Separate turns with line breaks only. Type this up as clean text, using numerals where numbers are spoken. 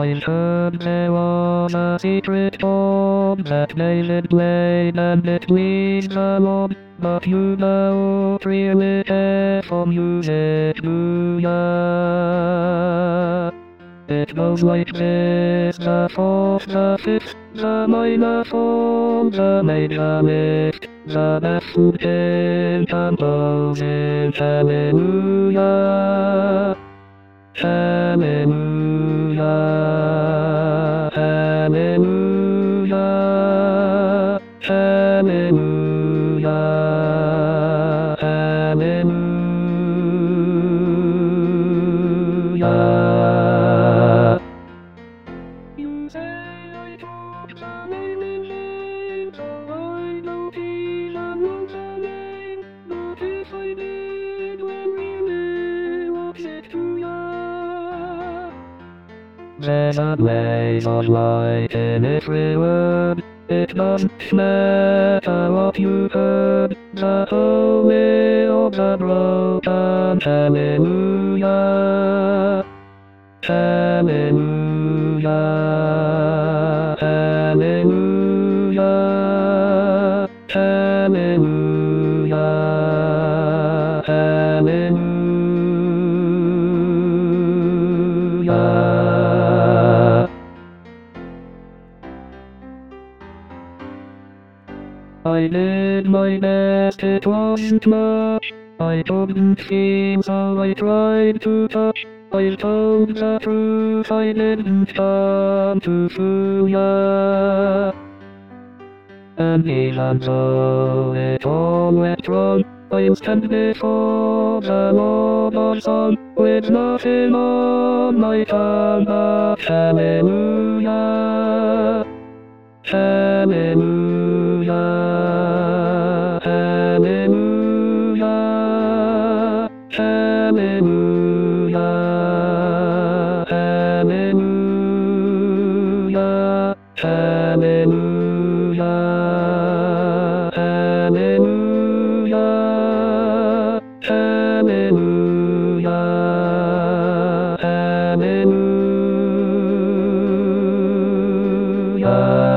I heard there was a secret bomb that David played and it pleased the Lord, but you don't really care for music, do ya? It goes like this: the fourth, the fifth, the minor fall, the major lift, the baffled in composing. Hallelujah, hallelujah, hallelujah, hallelujah, hallelujah. You say I talk the name in vain, so I don't even know the name. But if I did, when really what's it to ya? There's a blaze of light in every word. It doesn't matter what you heard. The holy or the broken. Hallelujah, hallelujah, hallelujah, hallelujah, hallelujah. I did my best, it wasn't much. I couldn't feel, so I tried to touch. I told the truth, I didn't come to fool ya. And even though it all went wrong, I'll stand before the Lord of Song, with nothing on my tongue but hallelujah, hallelujah, hallelujah, hallelujah, hallelujah, hallelujah, hallelujah, hallelujah, hallelujah.